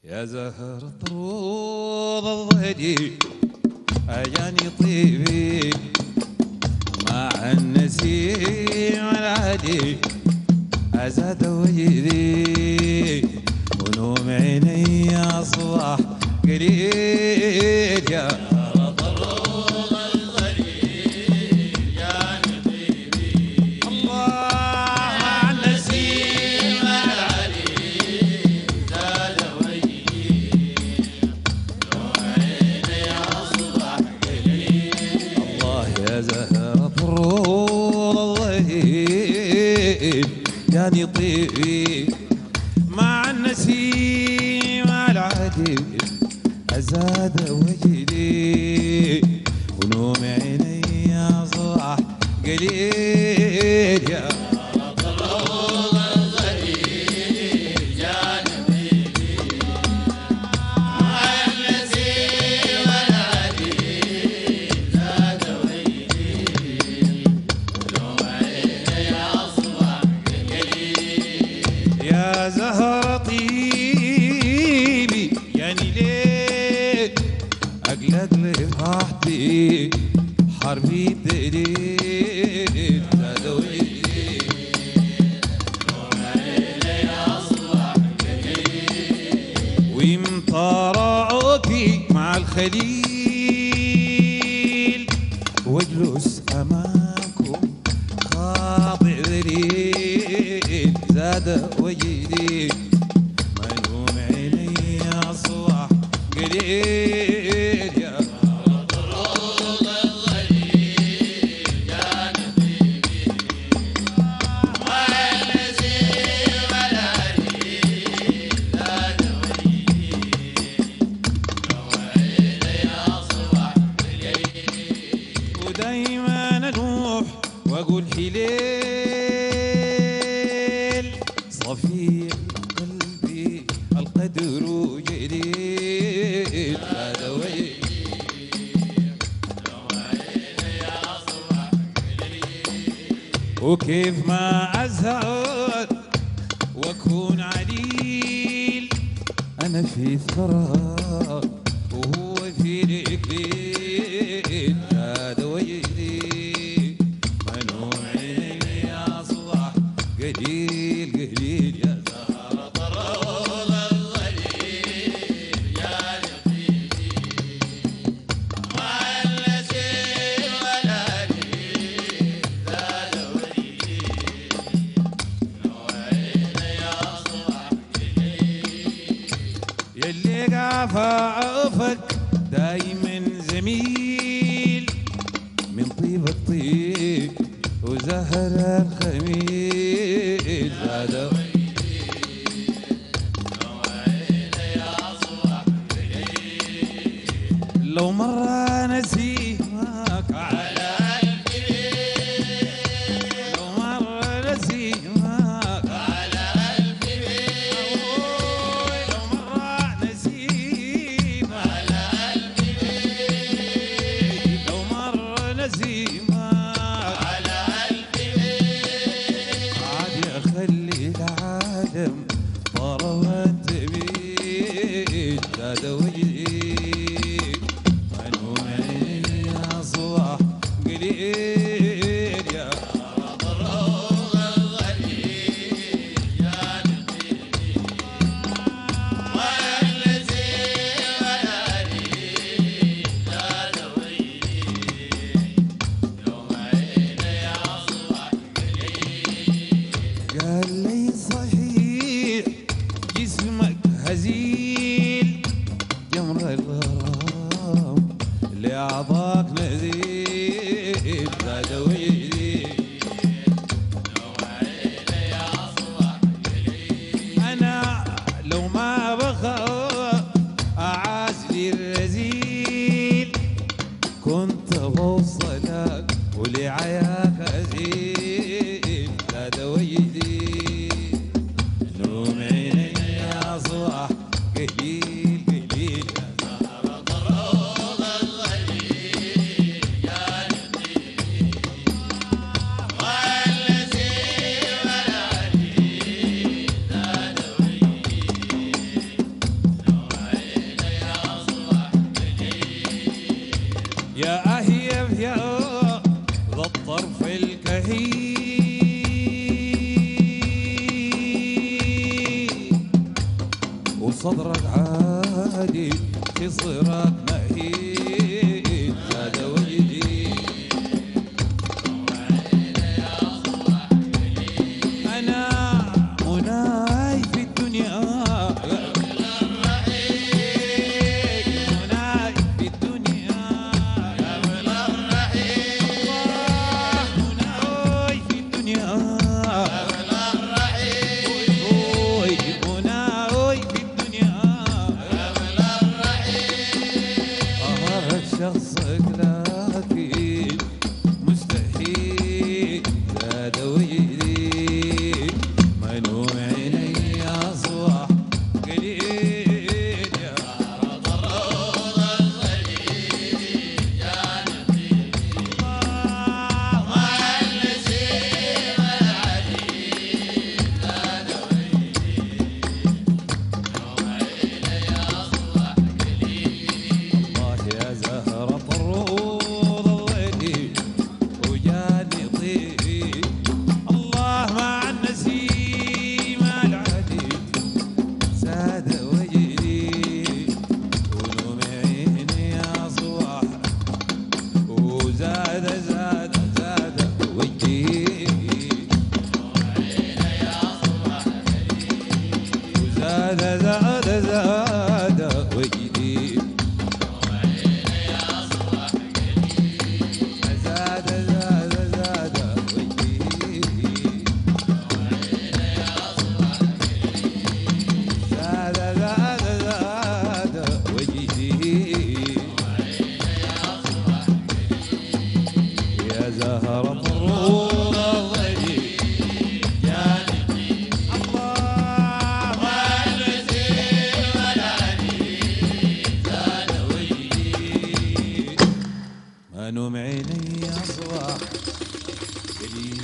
يا زهر طروض الظهدي أجاني طيبي مع النسيم العادي أزاد وجدي ونوم عيني أصبح قليل يا جاني طيبي مع النسيم العادي أزاد وجدي ونوم عيني أصبح قليل يا زهرة طيبي يعني ليه أقلق لي فرحتي حربي دليل زاد وجدي عيني أصبح ومطارعوكي مع الخليل واجلس أمامكم خاضع ذليل زاد وجدي منوم عيني أصبح قليل يا طروض الظليل جاني طيبي والنسيم العليل زاد وجدي منوم عيني أصبح قليل ودايما أنوح وأقول حليل صفي قلبي القدر جليل هذا وجهي عيني أصبح قليل وكيف ما أزهر وأكون عليل أنا في ثرى وهو في الإكليل هذا وجهي منوم عيني أصبح قليل قليل يا زهرة طروض الظليل جاني طيبي والنسيم العليل زاد وجدي منوم عيني أصبح قليل يلي قافى عوفك دايما زميل من طيب الطيب وزهر الخميل زاد وجدي منوم عيني أصبح قليل لو مرة نسيمك على الكبير لو مرة نسيمك على الكبير لو مرة نسيمك على الكبير لو مرة نسيمك خلي العالم طار وانت بيد زاد وجدي منوم عيني أصبح قليل يا طروض الظليل جاني طيبي والنسيم العليل زاد وجدي منوم عيني أصبح قليل قال لي صحيح جسمك هزيل يا أهيب يا ذا الطرف الكهين وصدرك عادي في صراك مهين زاد وجدي أنا مناي في الدنيا مناي في الدنيا مناي في الدنيا شخصك لكن مستحيل زاد وجدي منوع عيني أصبح قليل يا عرض الروض الخليل يا نبيلي مع النسيم العليل زاد وجدي منوع عيني أصبح قليل الله يا زهرة الروض الودي وجاني طيبي الله مع النسيم العدي زاد وجدي ونوم عيني أصبح وزاد زاد زاد وجدي وزاد زاد زاد وجدي زاد زاد زاد وجدي زاد زاد زاد وجدي يا زهرة الروض الودي يا نبي الله ما النسيم العليل زاد وجدي ما نوم عيني أصبح قليل